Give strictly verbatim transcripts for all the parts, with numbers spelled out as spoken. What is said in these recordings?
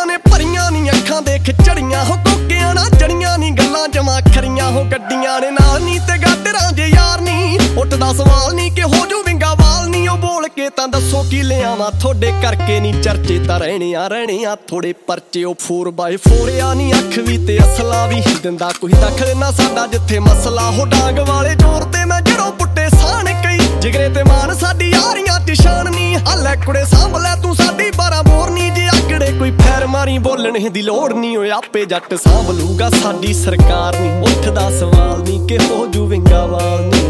ने भरियां नी अखां दे खिचड़ियां हो कोकियां ना जड़ियां नी गल्लां जमा खरियां हो गड्डियां ने नाल नी ते गाडरां जे यार नी उठदा सवाल नी कि हो जू विंगा वाल नी ओ बोल के तां दसो की लियावां थोड़े करके नी चर्चे तां रहने आ रहने आ थोड़े परचे ओ फोर बाय फोर आ नी अख भी ते असला भी दिंदा कोई दखल ना साडा जिथे मसला हो डांग वाले जोर ते मैं जड़ों पुट्टे साण कई जिगरे ते मान साडी यारियां च शान नी हल्ले कुड़े सांभ लै तू साडी बारां बोर नी जे आकड़े कोई फैर मारी बोलने दी लोड़ नी ओए आपे जट सांभ लूगा साडी सरकार नी उठदा सवाल नी कि हो जू विंगा वाल नी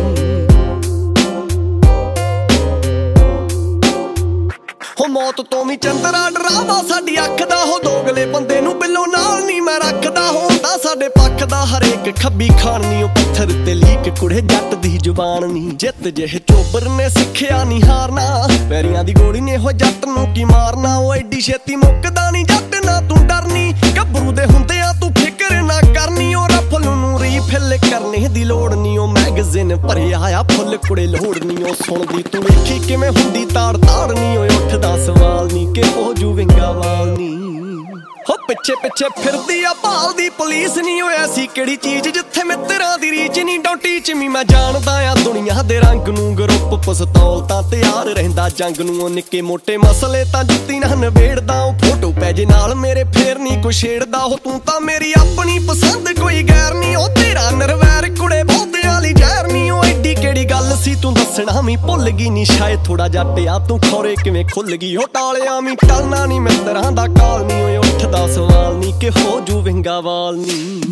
हो मौत तो भी चंदरा डरावा साडी अख दा हो दोगले बंदे नू बिलो नाल नी मैं रखदा होंदा साडे पक्ष दा हरेक खब्बी खानी ओ पत्थर ते लीक कुड़े जट दी जुबान नी जित जेह चोबर ने सिखिया नी हारना पैरियां दी गोली ने हो जट नू की मारना ओ एडी छेती मुकदा नी जट ना तू डरनी गब्बरू दे हुंदे आ तू फिक्र ना करनी ओ रफल नू रीफिल करने दी लोड़ नी ओ मैगज़ीन भरिया आ फुल कुड़े लोड़ नी ओ सुणदी तू वेखी किवें हुंदी ताड़ ताड़ नी ओ उठदा सवाल नी कि हो जू विंगा वाल नी हो पिछे पिछे फिरदी आ भालदी पुलिस नी होए ऐसी केड़ी चीज जिथे मित्तरां दी रीच नी डोंट टीच मी मैं जानदा आ दुनिया दे रंग नू ग्रुप पिस्तौल तां तैयार रहिंदा जंग नू निक्के मोटे मसले तां जुत्ती ना नवेड़दा ओ फोटो पैजे नाल मेरे फेर नी कोई छेड़दा हो तू तां मेरी अपनी पसंद कोई गैर नी ओ तेरा नरवैर कुड़े बहुतियां ली जहर नी ओ एडी केड़ी गल सी तू दसना मी भुल गई नी शायद थोड़ा जट आ तू खौरे किवें खुल गई हो टालिया मी टलना नी मित्तरां दा काल नी ओए उठदा सवाल नी कि हो जू विंगा वाल नी।